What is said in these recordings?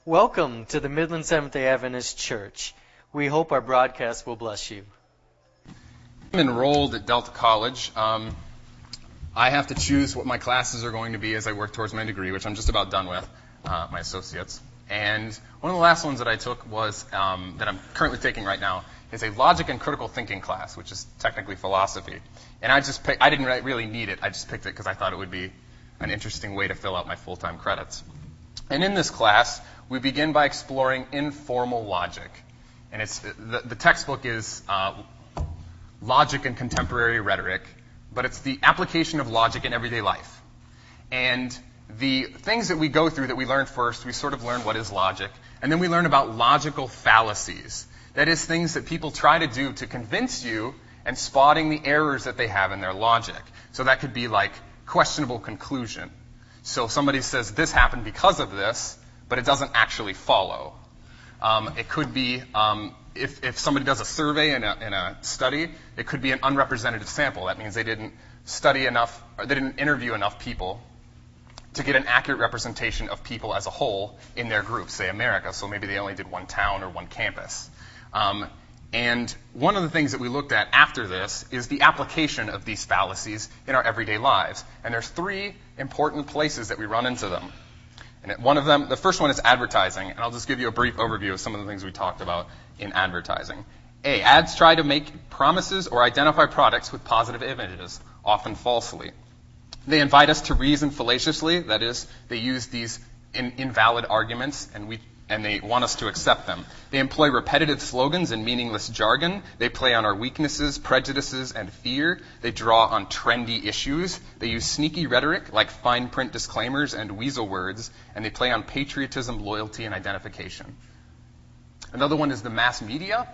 Welcome to the Midland Seventh-day Adventist Church. We hope our broadcast will bless you. I'm enrolled at Delta College. I have to choose what my classes are going to be as I work towards my degree, which I'm just about done with, my associates. And one of the last ones that I took was, that I'm currently taking right now, is a logic and critical thinking class, which is technically philosophy. And I didn't really need it. I just picked it because I thought it would be an interesting way to fill out my full-time credits. And in this class, we begin by exploring informal logic. And the textbook is Logic and Contemporary Rhetoric, but it's the application of logic in everyday life. And the things that we go through that we learn first, we sort of learn what is logic, and then we learn about logical fallacies. That is, things that people try to do to convince you and spotting the errors that they have in their logic. So that could be like questionable conclusion. So somebody says this happened because of this, but it doesn't actually follow. It could be if somebody does a survey in a study, it could be an unrepresentative sample. That means they didn't study enough, or they didn't interview enough people to get an accurate representation of people as a whole in their group, say America. So maybe they only did one town or one campus. And one of the things that we looked at after this is the application of these fallacies in our everyday lives. And there's three important places that we run into them. And one of them, the first one is advertising. And I'll just give you a brief overview of some of the things we talked about in advertising. A, ads try to make promises or identify products with positive images, often falsely. They invite us to reason fallaciously. That is, they use these invalid arguments, and they want us to accept them. They employ repetitive slogans and meaningless jargon. They play on our weaknesses, prejudices, and fear. They draw on trendy issues. They use sneaky rhetoric like fine print disclaimers and weasel words. And they play on patriotism, loyalty, and identification. Another one is the mass media.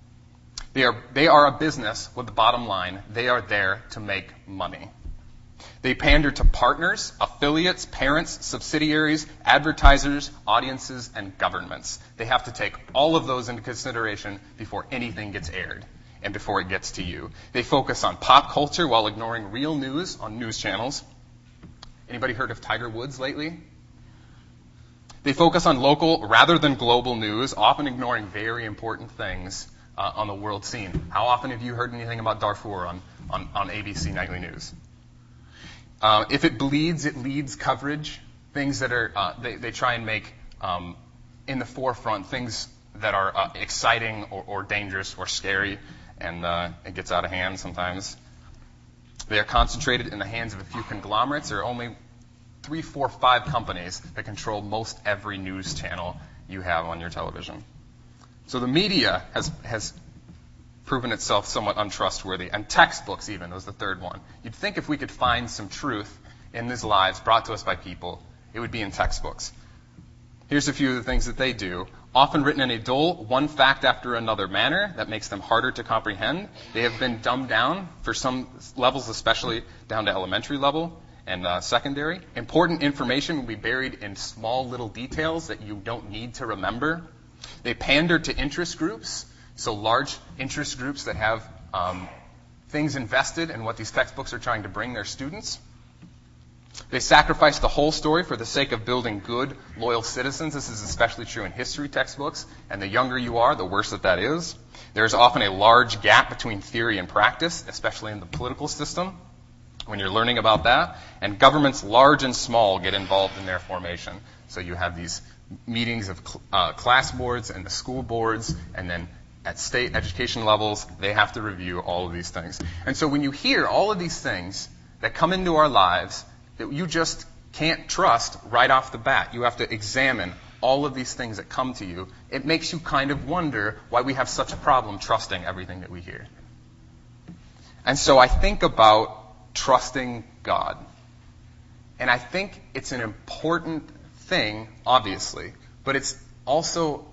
They are a business with the bottom line. They are there to make money. They pander to partners, affiliates, parents, subsidiaries, advertisers, audiences, and governments. They have to take all of those into consideration before anything gets aired and before it gets to you. They focus on pop culture while ignoring real news on news channels. Anybody heard of Tiger Woods lately? They focus on local rather than global news, often ignoring very important things on the world scene. How often have you heard anything about Darfur on ABC Nightly News? If it bleeds, it leads coverage. Things that are, they try and make in the forefront things that are exciting or dangerous or scary, and it gets out of hand sometimes. They are concentrated in the hands of a few conglomerates. There are only 3, 4, 5 companies that control most every news channel you have on your television. So the media has proven itself somewhat untrustworthy, and textbooks even was the third one. You'd think if we could find some truth in these lives brought to us by people, it would be in textbooks. Here's a few of the things that they do. Often written in a dull, one fact after another manner that makes them harder to comprehend. They have been dumbed down for some levels, especially down to elementary level and secondary. Important information will be buried in small little details that you don't need to remember. They pander to interest groups. So large interest groups that have things invested in what these textbooks are trying to bring their students. They sacrifice the whole story for the sake of building good, loyal citizens. This is especially true in history textbooks, and the younger you are, the worse that is. There's often a large gap between theory and practice, especially in the political system, when you're learning about that. And governments large and small get involved in their formation. So you have these meetings of class boards and the school boards, and then at state education levels, they have to review all of these things. And so when you hear all of these things that come into our lives that you just can't trust right off the bat, you have to examine all of these things that come to you, it makes you kind of wonder why we have such a problem trusting everything that we hear. And so I think about trusting God. And I think it's an important thing, obviously, but it's also,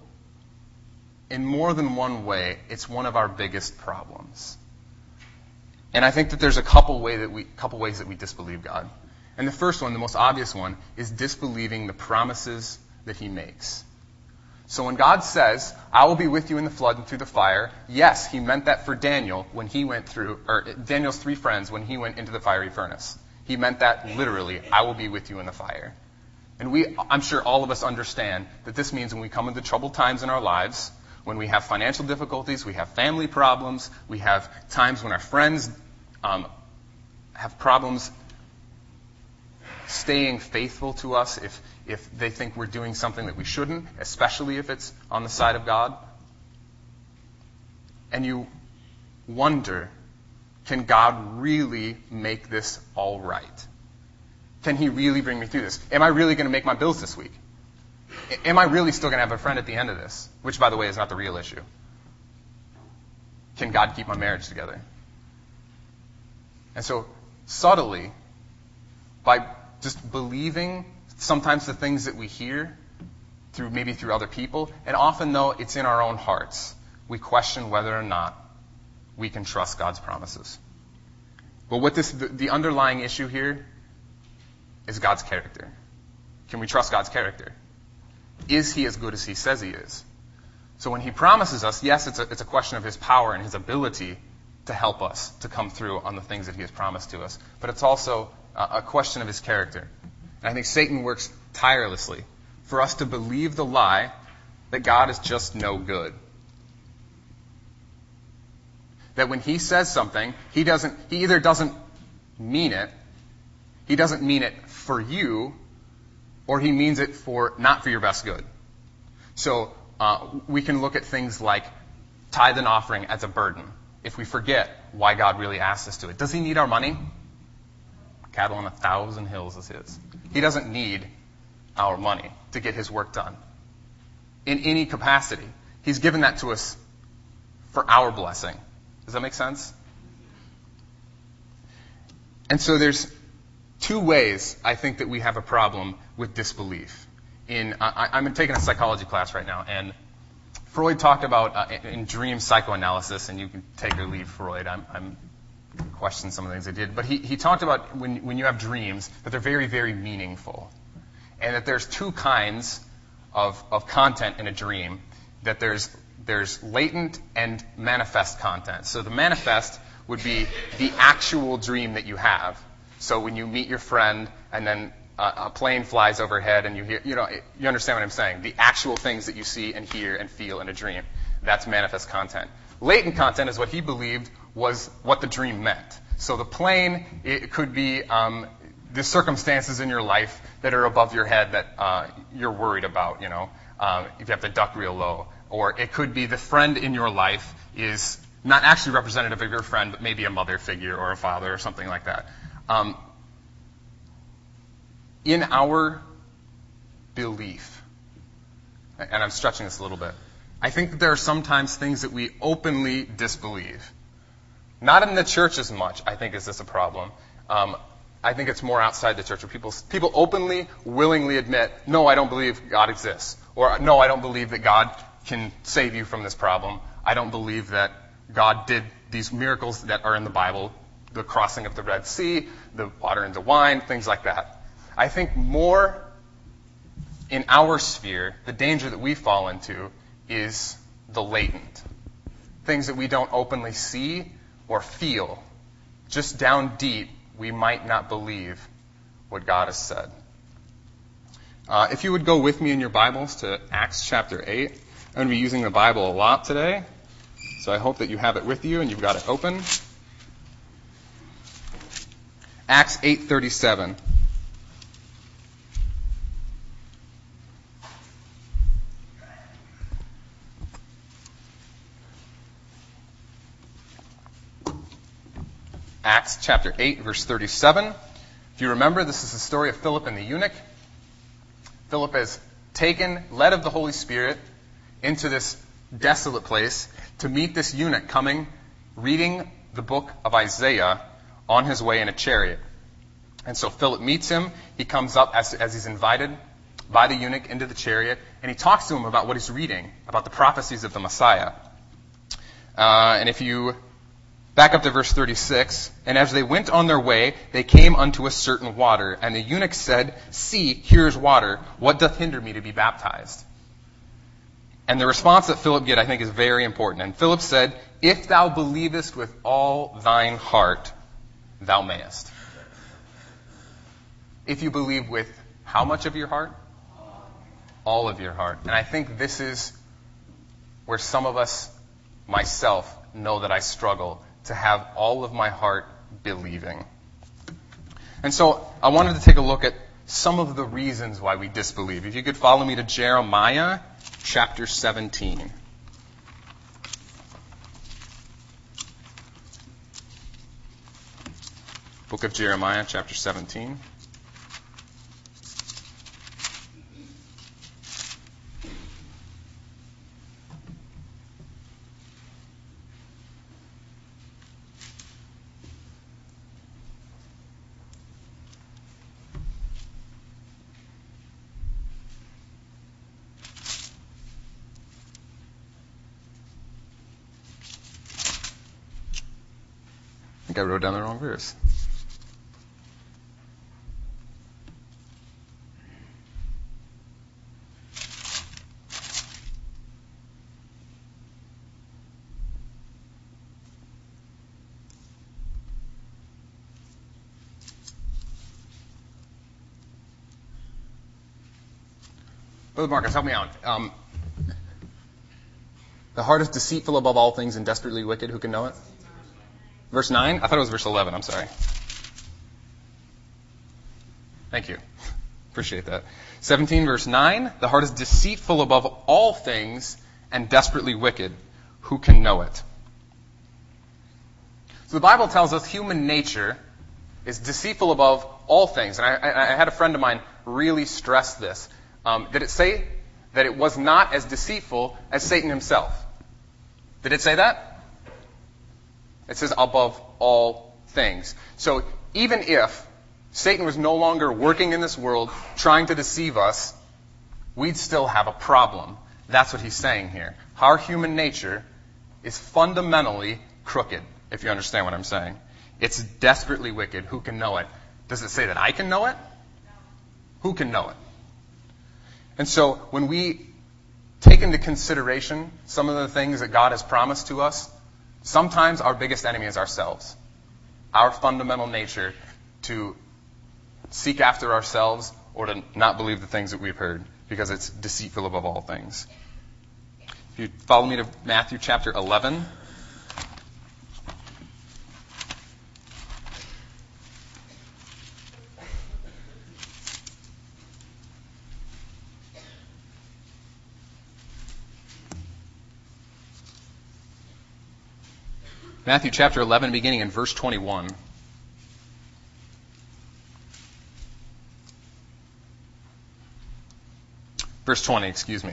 in more than one way, it's one of our biggest problems. And I think that there's a couple ways that we disbelieve God. And the first one, the most obvious one, is disbelieving the promises that he makes. So when God says, I will be with you in the flood and through the fire, yes, he meant that for Daniel when he went through, or Daniel's 3 friends when he went into the fiery furnace. He meant that literally, I will be with you in the fire. And I'm sure all of us understand that this means when we come into troubled times in our lives, when we have financial difficulties, we have family problems, we have times when our friends have problems staying faithful to us if they think we're doing something that we shouldn't, especially if it's on the side of God. And you wonder, can God really make this all right? Can he really bring me through this? Am I really going to make my bills this week? Am I really still going to have a friend at the end of this? Which, by the way, is not the real issue. Can God keep my marriage together? And so, subtly, by just believing sometimes the things that we hear, maybe through other people, and often, though, it's in our own hearts, we question whether or not we can trust God's promises. But the underlying issue here is God's character. Can we trust God's character? Is he as good as he says he is? So when he promises us, yes, it's a question of his power and his ability to help us to come through on the things that he has promised to us. But it's also a question of his character. And I think Satan works tirelessly for us to believe the lie that God is just no good. That when he says something, he either doesn't mean it, he doesn't mean it for you, or he means it not for your best good. So we can look at things like tithe and offering as a burden if we forget why God really asked us to it. Does he need our money? Cattle on 1,000 hills is his. He doesn't need our money to get his work done in any capacity. He's given that to us for our blessing. Does that make sense? And so there's two ways I think that we have a problem with disbelief. I'm taking a psychology class right now, and Freud talked about in dream psychoanalysis, and you can take or leave Freud. I'm questioning some of the things they did, but he talked about when you have dreams that they're very, very meaningful, and that there's two kinds of content in a dream. That there's latent and manifest content. So the manifest would be the actual dream that you have. So when you meet your friend and then a plane flies overhead and you hear, you understand what I'm saying. The actual things that you see and hear and feel in a dream. That's manifest content. Latent content is what he believed was what the dream meant. So the plane, it could be the circumstances in your life that are above your head that you're worried about, if you have to duck real low. Or it could be the friend in your life is not actually representative of your friend, but maybe a mother figure or a father or something like that. In our belief, and I'm stretching this a little bit, I think that there are sometimes things that we openly disbelieve. Not in the church as much, I think, is this a problem. I think it's more outside the church where people openly, willingly admit, no, I don't believe God exists. Or no, I don't believe that God can save you from this problem. I don't believe that God did these miracles that are in the Bible, the crossing of the Red Sea, the water into wine, things like that. I think more in our sphere, the danger that we fall into is the latent. Things that we don't openly see or feel. Just down deep, we might not believe what God has said. If you would go with me in your Bibles to Acts chapter 8. I'm going to be using the Bible a lot today, so I hope that you have it with you and you've got it open. Acts 8:37. Acts chapter 8, verse 37. If you remember, this is the story of Philip and the eunuch. Philip is led of the Holy Spirit, into this desolate place to meet this eunuch coming, reading the book of Isaiah on his way in a chariot. And so Philip meets him. He comes up as he's invited by the eunuch into the chariot, and he talks to him about what he's reading, about the prophecies of the Messiah. And if you back up to verse 36, and as they went on their way, they came unto a certain water, and the eunuch said, See, here is water. What doth hinder me to be baptized? And the response that Philip get, I think, is very important. And Philip said, If thou believest with all thine heart, thou mayest. If you believe with How much of your heart? All of your heart. And I think this is where some of us, myself, know that I struggle to have all of my heart believing. And so I wanted to take a look at some of the reasons why we disbelieve. If you could follow me to Jeremiah chapter 17. Book of Jeremiah chapter 17. I think I wrote down the wrong verse. Brother Marcus, help me out. The heart is deceitful above all things and desperately wicked. Who can know it? Verse 9? I thought it was verse 11. I'm sorry. Thank you. Appreciate that. 17, verse 9. The heart is deceitful above all things and desperately wicked. Who can know it? So the Bible tells us human nature is deceitful above all things. And I had a friend of mine really stress this. Did it say that it was not as deceitful as Satan himself? Did it say that? It says above all things. So even if Satan was no longer working in this world trying to deceive us, we'd still have a problem. That's what he's saying here. Our human nature is fundamentally crooked, if you understand what I'm saying. It's desperately wicked. Who can know it? Does it say that I can know it? Who can know it? And so when we take into consideration some of the things that God has promised to us, sometimes our biggest enemy is ourselves. Our fundamental nature to seek after ourselves or to not believe the things that we've heard because it's deceitful above all things. If you follow me to Matthew chapter 11. Matthew chapter 11, beginning in verse 21. Verse 20,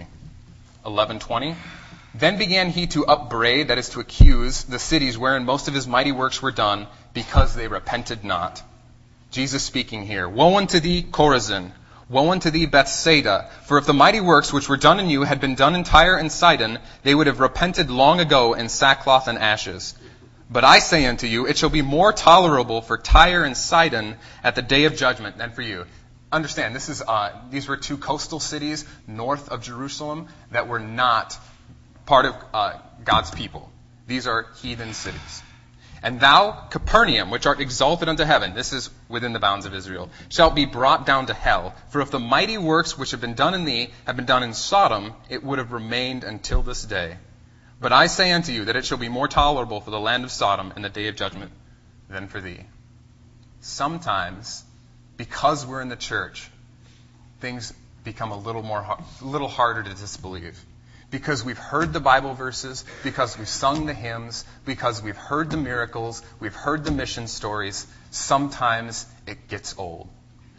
11:20. Then began he to upbraid, that is to accuse, the cities wherein most of his mighty works were done, because they repented not. Jesus speaking here. Woe unto thee, Chorazin! Woe unto thee, Bethsaida! For if the mighty works which were done in you had been done in Tyre and Sidon, they would have repented long ago in sackcloth and ashes. But I say unto you, it shall be more tolerable for Tyre and Sidon at the day of judgment than for you. Understand, these were two coastal cities north of Jerusalem that were not part of God's people. These are heathen cities. And thou, Capernaum, which art exalted unto heaven, this is within the bounds of Israel, shalt be brought down to hell. For if the mighty works which have been done in thee had been done in Sodom, it would have remained until this day. But I say unto you that it shall be more tolerable for the land of Sodom in the day of judgment than for thee. Sometimes, because we're in the church, things become a little harder to disbelieve. Because we've heard the Bible verses, because we've sung the hymns, because we've heard the miracles, we've heard the mission stories, sometimes it gets old.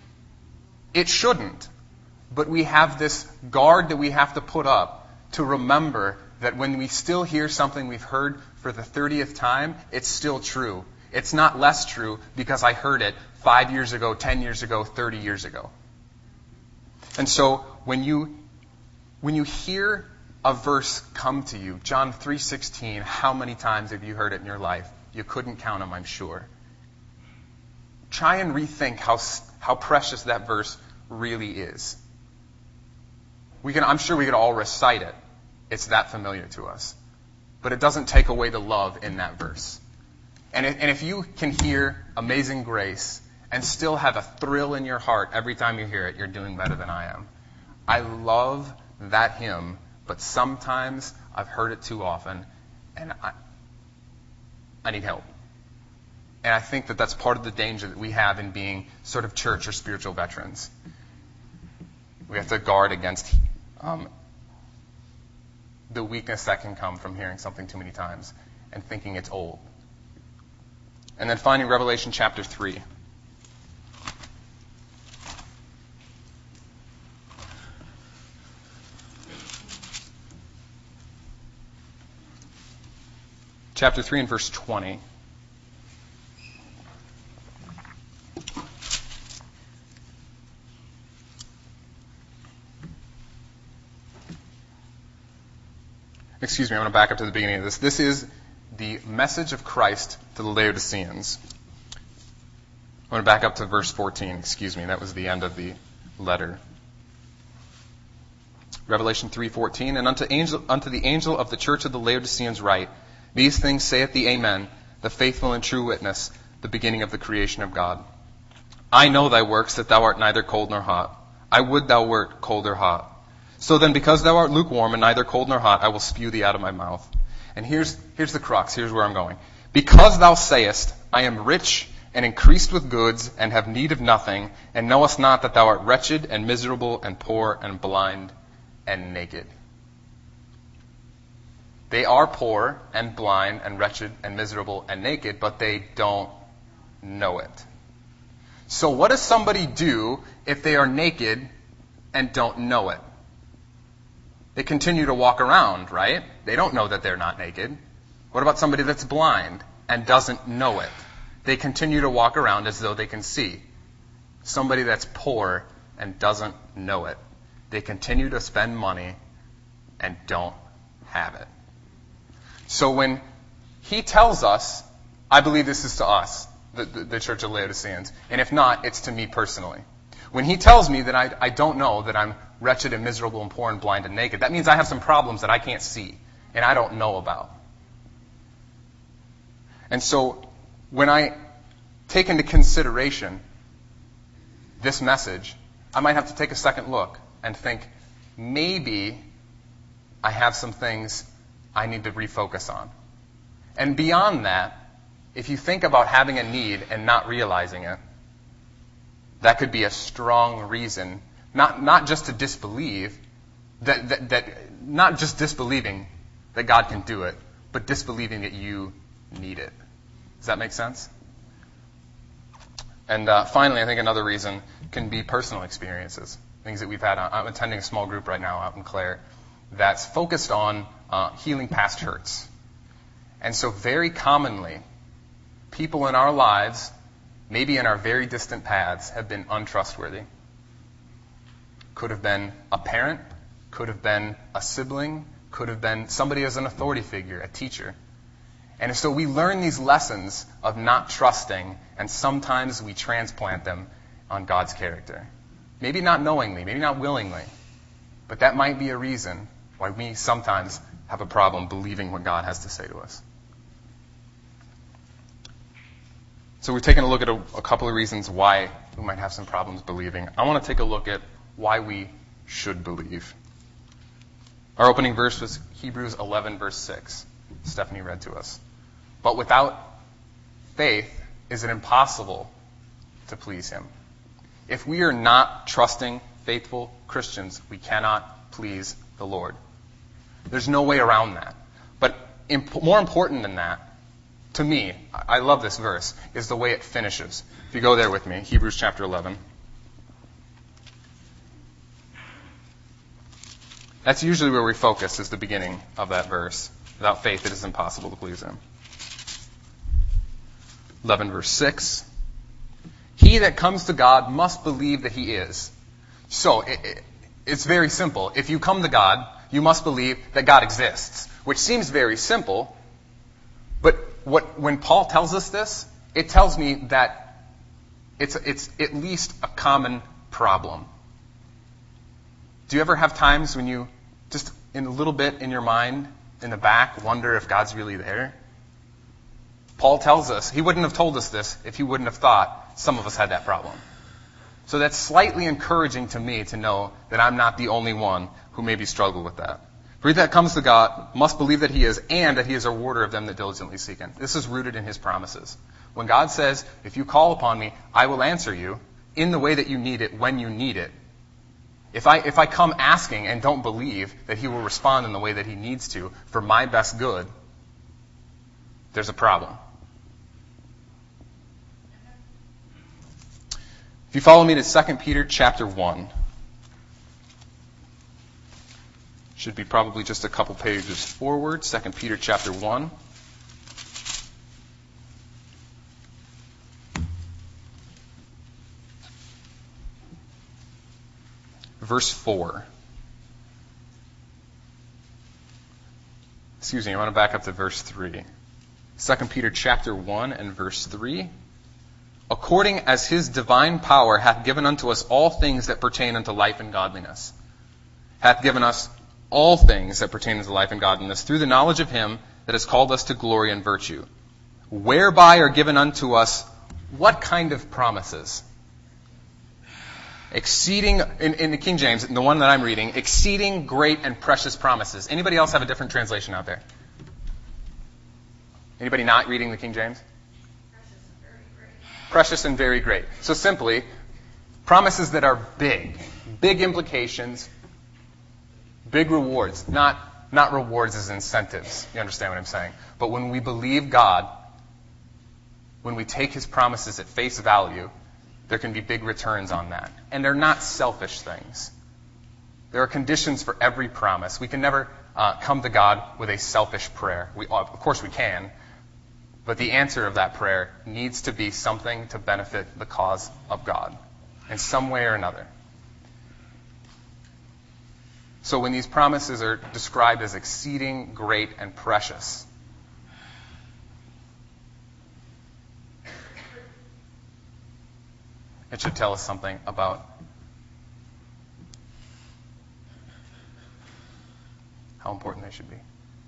It shouldn't. But we have this guard that we have to put up to remember that when we still hear something we've heard for the 30th time, it's still true. It's not less true because I heard it 5 years ago, 10 years ago, 30 years ago. And so when you hear a verse come to you, John 3:16, how many times have you heard it in your life? You couldn't count them, I'm sure. Try and rethink how precious that verse really is. I'm sure we could all recite it. It's that familiar to us. But it doesn't take away the love in that verse. And if you can hear Amazing Grace and still have a thrill in your heart every time you hear it, you're doing better than I am. I love that hymn, but sometimes I've heard it too often, and I need help. And I think that that's part of the danger that we have in being sort of church or spiritual veterans. We have to guard against the weakness that can come from hearing something too many times and thinking it's old. And then finally, Revelation chapter 3. Chapter 3 and verse 20. Excuse me, I'm going to back up to the beginning of this. This is the message of Christ to the Laodiceans. I'm going to back up to verse 14. Excuse me, that was the end of the letter. Revelation 3:14. And unto the angel of the church of the Laodiceans write, these things saith the Amen, the faithful and true witness, the beginning of the creation of God. I know thy works, that thou art neither cold nor hot. I would thou wert cold or hot. So then, because thou art lukewarm and neither cold nor hot, I will spew thee out of my mouth. And here's the crux. Here's where I'm going. Because thou sayest, I am rich and increased with goods and have need of nothing, and knowest not that thou art wretched and miserable and poor and blind and naked. They are poor and blind and wretched and miserable and naked, but they don't know it. So what does somebody do if they are naked and don't know it? They continue to walk around, right? They don't know that they're not naked. What about somebody that's blind and doesn't know it? They continue to walk around as though they can see. Somebody that's poor and doesn't know it. They continue to spend money and don't have it. So when he tells us, I believe this is to us, the Church of Laodiceans, and if not, it's to me personally. When he tells me that I don't know that I'm wretched and miserable and poor and blind and naked, that means I have some problems that I can't see and I don't know about. And so when I take into consideration this message, I might have to take a second look and think, maybe I have some things I need to refocus on. And beyond that, if you think about having a need and not realizing it, that could be a strong reason, not just to disbelieve, that not just disbelieving that God can do it, but disbelieving that you need it. Does that make sense? And finally, I think another reason can be personal experiences, things that we've had. I'm attending a small group right now out in Clare that's focused on healing past hurts. And so very commonly, people in our lives, maybe in our very distant paths, have been untrustworthy. Could have been a parent, could have been a sibling, could have been somebody as an authority figure, a teacher. And so we learn these lessons of not trusting, and sometimes we transplant them on God's character. Maybe not knowingly, maybe not willingly, but that might be a reason why we sometimes have a problem believing what God has to say to us. So we've taken a look at a couple of reasons why we might have some problems believing. I want to take a look at why we should believe. Our opening verse was Hebrews 11, verse 6. Stephanie read to us. But without faith, is it impossible to please him? If we are not trusting, faithful Christians, we cannot please the Lord. There's no way around that. But more important than that, to me, I love this verse, is the way it finishes. If you go there with me, Hebrews chapter 11. That's usually where we focus, is the beginning of that verse. Without faith, it is impossible to please him. 11 verse 6. He that comes to God must believe that he is. So, it's very simple. If you come to God, you must believe that God exists, which seems very simple. But when Paul tells us this, it tells me that it's at least a common problem. Do you ever have times when you, just in a little bit in your mind, in the back, wonder if God's really there? Paul tells us, he wouldn't have told us this if he wouldn't have thought some of us had that problem. So that's slightly encouraging to me to know that I'm not the only one who maybe struggled with that. For he that comes to God must believe that he is, and that he is a rewarder of them that diligently seek him. This is rooted in his promises. When God says, if you call upon me, I will answer you in the way that you need it, when you need it. If I come asking and don't believe that he will respond in the way that he needs to for my best good, there's a problem. If you follow me to 2 Peter chapter 1, should be probably just a couple pages forward, 2 Peter chapter 1. Verse 4. Excuse me, I want to back up to verse 3. 2 Peter chapter 1 and verse 3. According as his divine power hath given unto us all things that pertain unto life and godliness. Hath given us all things that pertain unto life and godliness through the knowledge of him that has called us to glory and virtue. Whereby are given unto us what kind of promises? Exceeding, in the King James, the one that I'm reading, exceeding great and precious promises. Anybody else have a different translation out there? Anybody not reading the King James? Precious and very great. So simply, promises that are big. Big implications, big rewards. Not rewards as incentives. You understand what I'm saying? But when we believe God, when we take his promises at face value, there can be big returns on that. And they're not selfish things. There are conditions for every promise. We can never come to God with a selfish prayer. Of course we can. But the answer of that prayer needs to be something to benefit the cause of God in some way or another. So when these promises are described as exceeding great and precious, it should tell us something about how important they should be.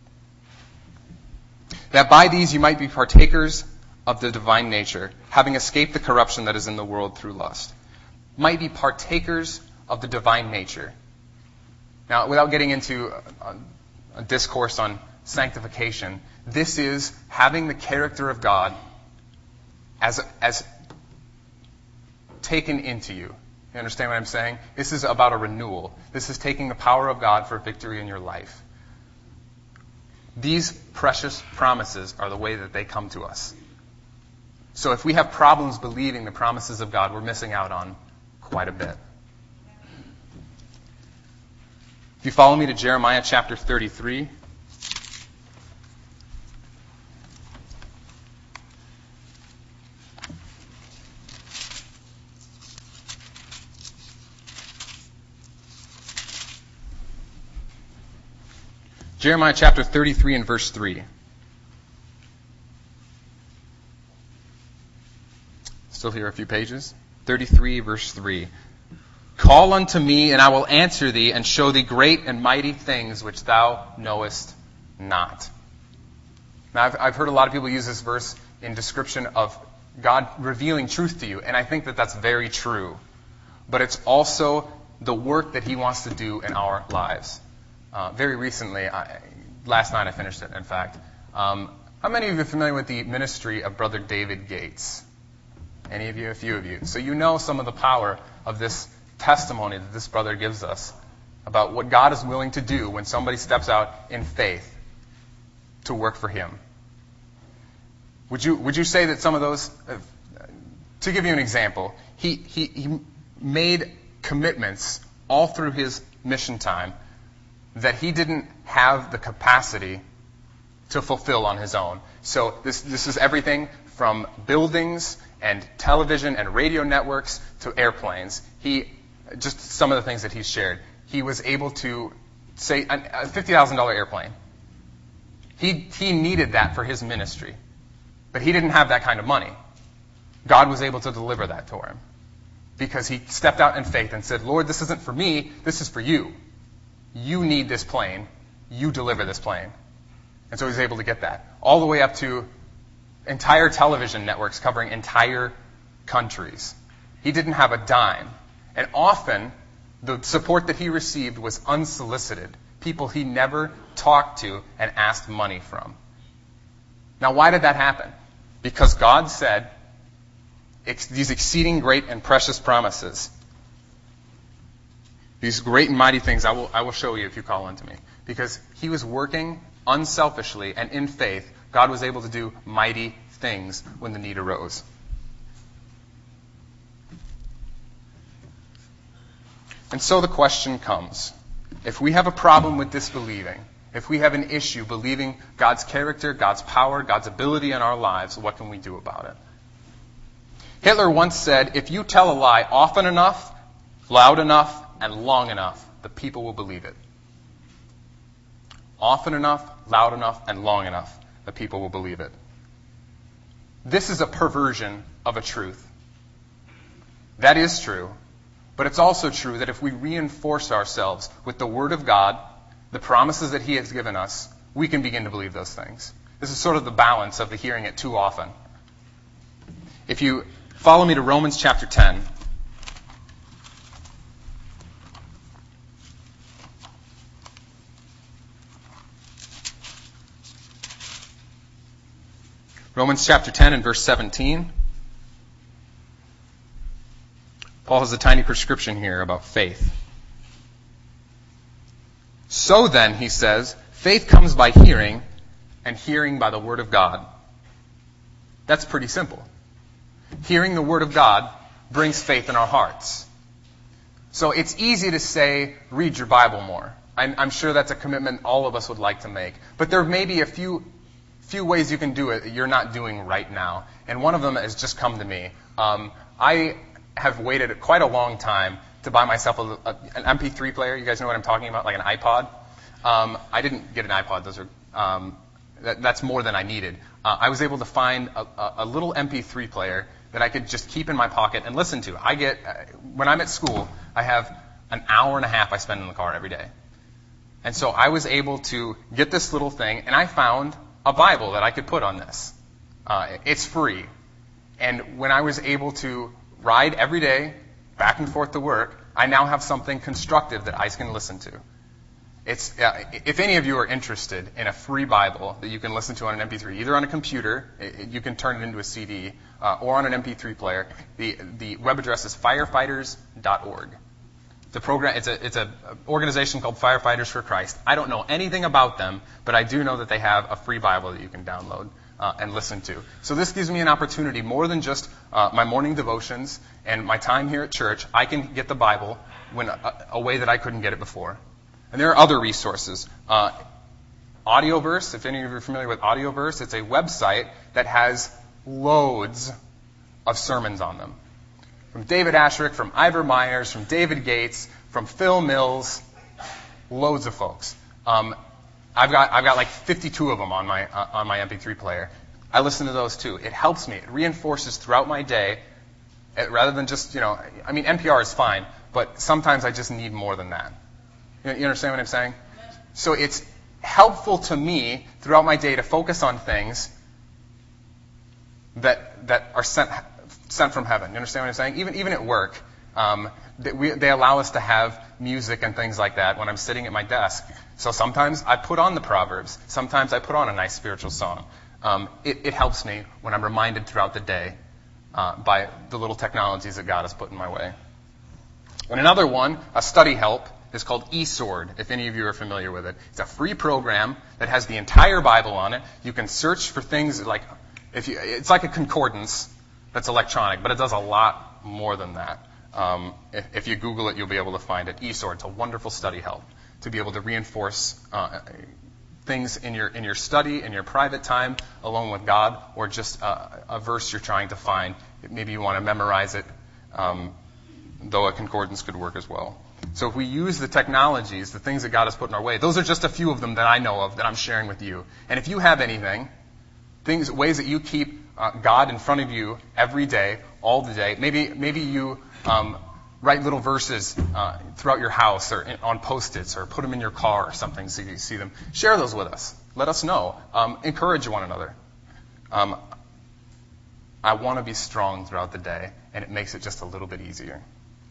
That by these you might be partakers of the divine nature, having escaped the corruption that is in the world through lust. Might be partakers of the divine nature. Now, without getting into a discourse on sanctification, this is having the character of God as taken into you. You understand what I'm saying? This is about a renewal. This is taking the power of God for victory in your life. These precious promises are the way that they come to us. So if we have problems believing the promises of God, we're missing out on quite a bit. If you follow me to Jeremiah chapter 33. Jeremiah chapter 33 and verse 3. Still here a few pages. 33 verse 3. Call unto me, and I will answer thee, and show thee great and mighty things which thou knowest not. Now, I've heard a lot of people use this verse in description of God revealing truth to you, and I think that that's very true. But it's also the work that he wants to do in our lives. Very recently, last night I finished it, in fact. How many of you are familiar with the ministry of Brother David Gates? Any of you? A few of you. So you know some of the power of this testimony that this brother gives us about what God is willing to do when somebody steps out in faith to work for him. Would you say that some of those, to give you an example, he made commitments all through his mission time that he didn't have the capacity to fulfill on his own. So this is everything from buildings and television and radio networks to airplanes. Just some of the things that he shared. He was able to say a $50,000 airplane. He needed that for his ministry. But he didn't have that kind of money. God was able to deliver that to him. Because he stepped out in faith and said, Lord, this isn't for me, this is for you. You need this plane. You deliver this plane. And so he was able to get that. All the way up to entire television networks covering entire countries. He didn't have a dime. And often, the support that he received was unsolicited. People he never talked to and asked money from. Now, why did that happen? Because God said these exceeding great and precious promises. These great and mighty things I will show you if you call unto me. Because he was working unselfishly and in faith. God was able to do mighty things when the need arose. And so the question comes, if we have a problem with disbelieving, if we have an issue believing God's character, God's power, God's ability in our lives, what can we do about it? Hitler once said, if you tell a lie often enough, loud enough, and long enough, the people will believe it. Often enough, loud enough, and long enough, the people will believe it. This is a perversion of a truth. That is true. But it's also true that if we reinforce ourselves with the Word of God, the promises that He has given us, we can begin to believe those things. This is sort of the balance of the hearing it too often. If you follow me to Romans chapter 10. Romans chapter 10 and verse 17. Paul has a tiny prescription here about faith. So then, he says, faith comes by hearing, and hearing by the Word of God. That's pretty simple. Hearing the Word of God brings faith in our hearts. So it's easy to say, read your Bible more. I'm sure that's a commitment all of us would like to make. But there may be a few ways you can do it that you're not doing right now. And one of them has just come to me. I have waited quite a long time to buy myself an MP3 player. You guys know what I'm talking about, like an iPod. I didn't get an iPod. Those are that's more than I needed. I was able to find a little MP3 player that I could just keep in my pocket and listen to. When I'm at school, I have an hour and a half I spend in the car every day. And so I was able to get this little thing, and I found a Bible that I could put on this. It's free. And when I was able to ride every day, back and forth to work, I now have something constructive that I can listen to. If any of you are interested in a free Bible that you can listen to on an MP3, either on a computer, you can turn it into a CD, or on an MP3 player, the web address is firefighters.org. It's an organization called Firefighters for Christ. I don't know anything about them, but I do know that they have a free Bible that you can download and listen to. So this gives me an opportunity, more than just my morning devotions and my time here at church. I can get the Bible a way that I couldn't get it before. And there are other resources. Audioverse, if any of you are familiar with Audioverse, it's a website that has loads of sermons on them. From David Asherick, from Ivor Myers, from David Gates, from Phil Mills, loads of folks. I've got like 52 of them on my MP3 player. I listen to those too. It helps me. It reinforces throughout my day, rather than just, NPR is fine, but sometimes I just need more than that. You understand what I'm saying? So it's helpful to me throughout my day to focus on things that are sent from heaven. You understand what I'm saying? Even at work, they allow us to have music and things like that when I'm sitting at my desk. So sometimes I put on the Proverbs. Sometimes I put on a nice spiritual song. It helps me when I'm reminded throughout the day by the little technologies that God has put in my way. And another one, a study help, is called eSword, if any of you are familiar with it. It's a free program that has the entire Bible on it. You can search for things like, it's like a concordance that's electronic, but it does a lot more than that. If you Google it, you'll be able to find it. eSword, it's a wonderful study help to be able to reinforce things in your study, in your private time, alone with God, or just a verse you're trying to find. Maybe you want to memorize it, though a concordance could work as well. So if we use the technologies, the things that God has put in our way, those are just a few of them that I know of that I'm sharing with you. And if you have anything, ways that you keep God in front of you every day, all the day, maybe you write little verses throughout your house or on Post-its or put them in your car or something so you see them. Share those with us. Let us know. Encourage one another. I want to be strong throughout the day, and it makes it just a little bit easier.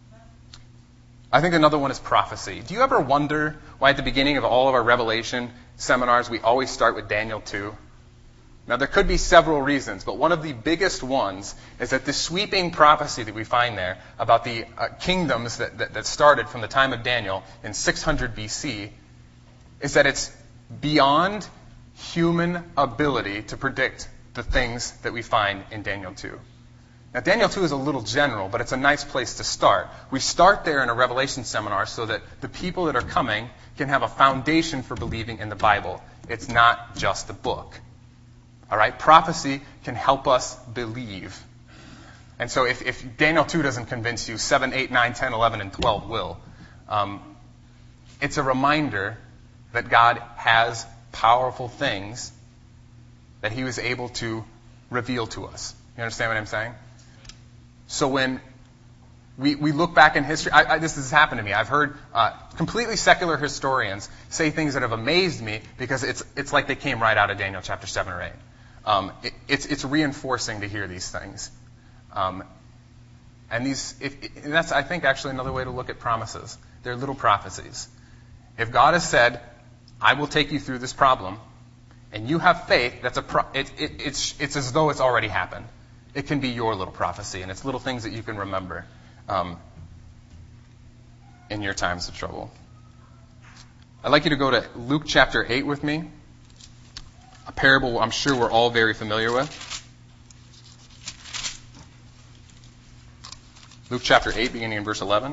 I think another one is prophecy. Do you ever wonder why at the beginning of all of our Revelation seminars we always start with Daniel 2? Now, there could be several reasons, but one of the biggest ones is that the sweeping prophecy that we find there about the kingdoms that started from the time of Daniel in 600 BC is that it's beyond human ability to predict the things that we find in Daniel 2. Now, Daniel 2 is a little general, but it's a nice place to start. We start there in a Revelation seminar so that the people that are coming can have a foundation for believing in the Bible. It's not just a book. All right? Prophecy can help us believe. And so if Daniel 2 doesn't convince you, 7, 8, 9, 10, 11, and 12 will. It's a reminder that God has powerful things that he was able to reveal to us. You understand what I'm saying? So when we look back in history, this has happened to me. I've heard completely secular historians say things that have amazed me because it's like they came right out of Daniel chapter 7 or 8. It's reinforcing to hear these things. And that's, I think, actually another way to look at promises. They're little prophecies. If God has said, I will take you through this problem, and you have faith, it's as though it's already happened. It can be your little prophecy, and it's little things that you can remember in your times of trouble. I'd like you to go to Luke chapter 8 with me. A parable I'm sure we're all very familiar with. Luke chapter 8, beginning in verse 11.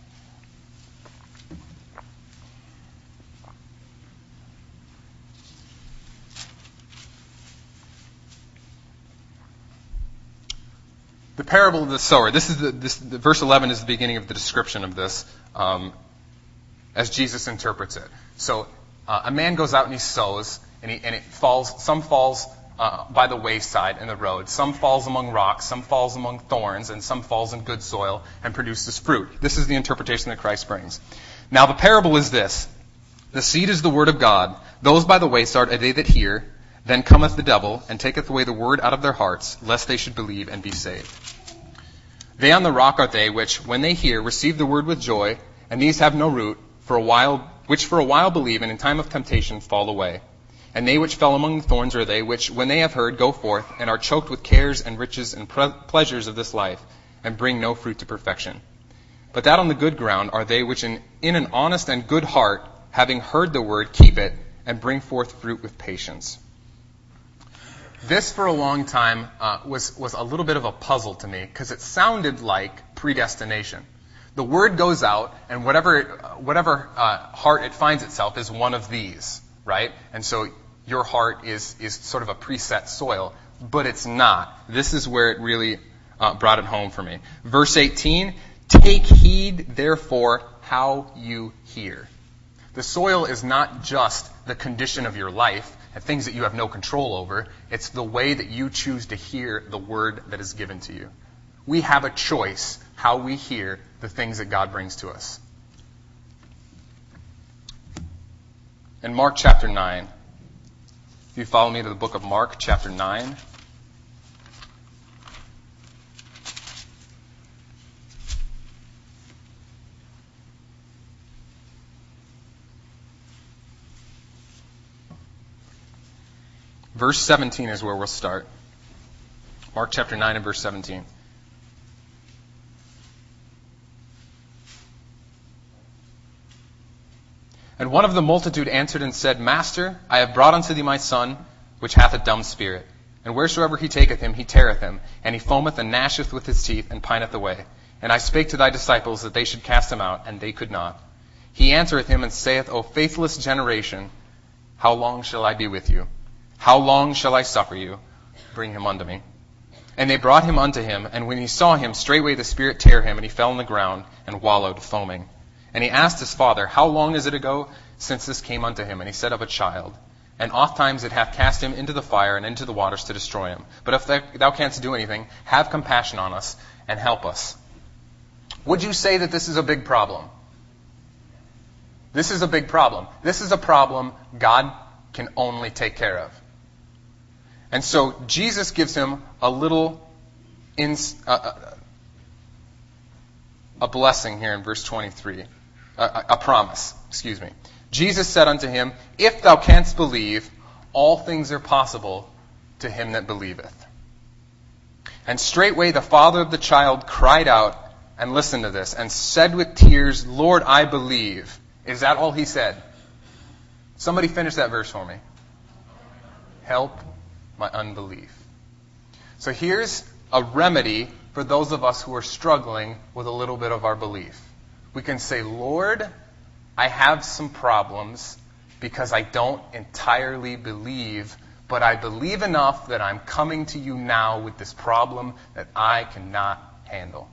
The parable of the sower. This is the verse 11 is the beginning of the description of this, as Jesus interprets it. So a man goes out and he sows, and it falls. Some falls by the wayside in the road. Some falls among rocks. Some falls among thorns, and some falls in good soil and produces fruit. This is the interpretation that Christ brings. Now the parable is this: the seed is the word of God. Those by the wayside are they that hear. Then cometh the devil, and taketh away the word out of their hearts, lest they should believe and be saved. They on the rock are they which, when they hear, receive the word with joy, and these have no root, which for a while believe, and in time of temptation fall away. And they which fell among the thorns are they which, when they have heard, go forth, and are choked with cares and riches and pleasures of this life, and bring no fruit to perfection. But that on the good ground are they which in an honest and good heart, having heard the word, keep it, and bring forth fruit with patience. This, for a long time, was a little bit of a puzzle to me, because it sounded like predestination. The word goes out, and whatever heart it finds itself is one of these, right? And so your heart is sort of a preset soil, but it's not. This is where it really brought it home for me. Verse 18, take heed, therefore, how you hear. The soil is not just the condition of your life and things that you have no control over. It's the way that you choose to hear the word that is given to you. We have a choice how we hear the things that God brings to us. In Mark chapter 9, if you follow me to the book of Mark chapter 9, verse 17 is where we'll start. Mark chapter 9 and verse 17. And one of the multitude answered and said, Master, I have brought unto thee my son, which hath a dumb spirit. And wheresoever he taketh him, he teareth him, and he foameth and gnasheth with his teeth, and pineth away. And I spake to thy disciples that they should cast him out, and they could not. He answereth him and saith, O faithless generation, how long shall I be with you? How long shall I suffer you? Bring him unto me. And they brought him unto him, and when he saw him, straightway the spirit tare him, and he fell on the ground, and wallowed, foaming. And he asked his father, How long is it ago since this came unto him? And he said, Of a child. And ofttimes it hath cast him into the fire and into the waters to destroy him. But if thou canst do anything, have compassion on us, and help us. Would you say that this is a big problem? This is a big problem. This is a problem God can only take care of. And so Jesus gives him a little a blessing here in verse 23. A promise, excuse me. Jesus said unto him, If thou canst believe, all things are possible to him that believeth. And straightway the father of the child cried out, and listen to this, and said with tears, Lord, I believe. Is that all he said? Somebody finish that verse for me. Help my unbelief. So here's a remedy for those of us who are struggling with a little bit of our belief. We can say, Lord, I have some problems because I don't entirely believe, but I believe enough that I'm coming to you now with this problem that I cannot handle.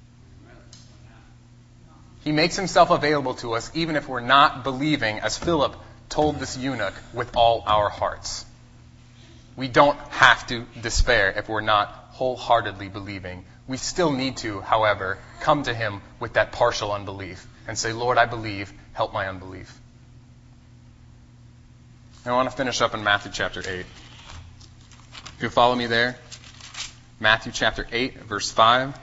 He makes himself available to us even if we're not believing, as Philip told this eunuch, with all our hearts. We don't have to despair if we're not wholeheartedly believing. We still need to, however, come to him with that partial unbelief and say, Lord, I believe, help my unbelief. And I want to finish up in Matthew chapter 8. If you'll follow me there, Matthew chapter 8, verse 5.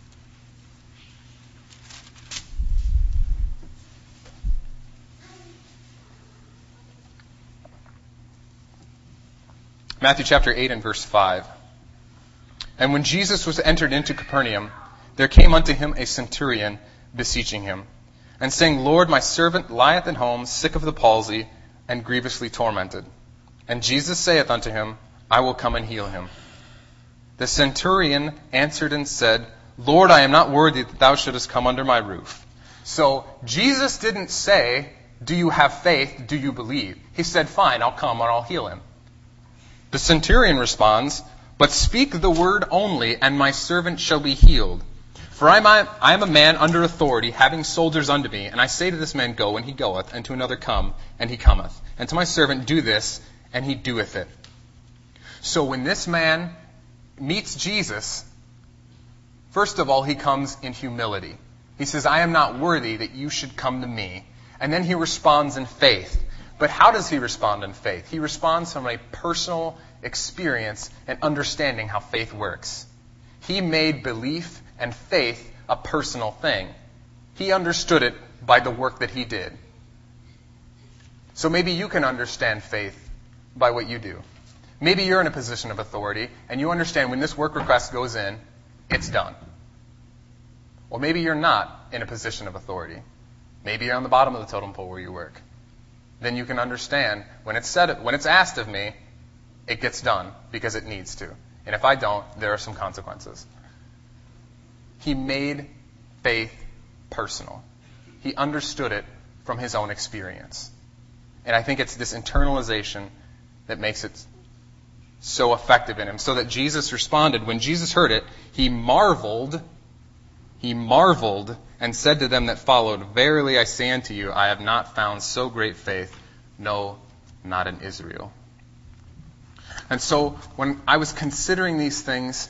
Matthew chapter 8 and verse 5. And when Jesus was entered into Capernaum, there came unto him a centurion, beseeching him, and saying, Lord, my servant lieth at home, sick of the palsy, and grievously tormented. And Jesus saith unto him, I will come and heal him. The centurion answered and said, Lord, I am not worthy that thou shouldest come under my roof. So Jesus didn't say, do you have faith? Do you believe? He said, fine, I'll come and I'll heal him. The centurion responds, But speak the word only, and my servant shall be healed. For I am a man under authority, having soldiers under me, and I say to this man, Go, and he goeth, and to another, Come, and he cometh, and to my servant, Do this, and he doeth it. So when this man meets Jesus, first of all, he comes in humility. He says, I am not worthy that you should come to me. And then he responds in faith. But how does he respond in faith? He responds from a personal experience and understanding how faith works. He made belief and faith a personal thing. He understood it by the work that he did. So maybe you can understand faith by what you do. Maybe you're in a position of authority and you understand when this work request goes in, it's done. Or maybe you're not in a position of authority. Maybe you're on the bottom of the totem pole where you work. Then you can understand when it's asked of me, it gets done because it needs to. And if I don't, there are some consequences. He made faith personal. He understood it from his own experience. And I think it's this internalization that makes it so effective in him. So that Jesus responded, when Jesus heard it, he marveled and said to them that followed, Verily I say unto you, I have not found so great faith, no, not in Israel. And so when I was considering these things,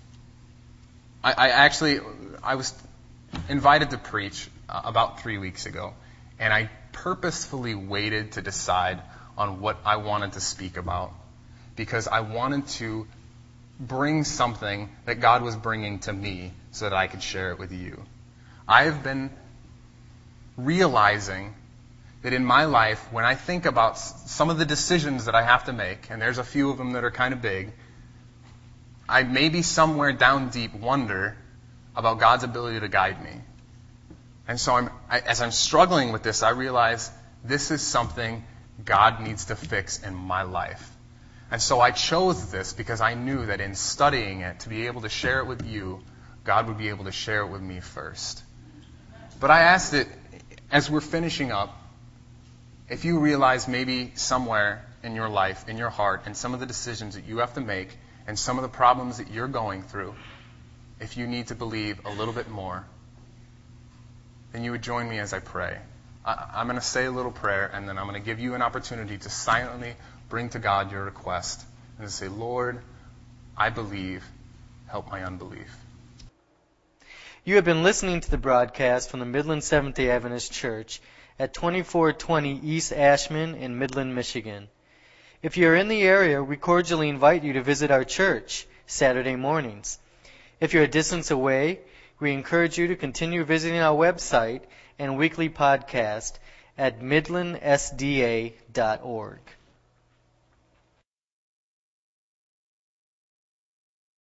I was invited to preach about 3 weeks ago, and I purposefully waited to decide on what I wanted to speak about, because I wanted to bring something that God was bringing to me so that I could share it with you. I have been realizing that in my life, when I think about some of the decisions that I have to make, and there's a few of them that are kind of big, I maybe somewhere down deep wonder about God's ability to guide me. And so as I'm struggling with this, I realize this is something God needs to fix in my life. And so I chose this because I knew that in studying it, to be able to share it with you, God would be able to share it with me first. But I asked that as we're finishing up, if you realize maybe somewhere in your life, in your heart, and some of the decisions that you have to make, and some of the problems that you're going through, if you need to believe a little bit more, then you would join me as I pray. I'm going to say a little prayer, and then I'm going to give you an opportunity to silently bring to God your request and to say, Lord, I believe, help my unbelief. You have been listening to the broadcast from the Midland Seventh-day Adventist Church at 2420 East Ashman in Midland, Michigan. If you are in the area, we cordially invite you to visit our church Saturday mornings. If you're a distance away, we encourage you to continue visiting our website and weekly podcast at midlandsda.org.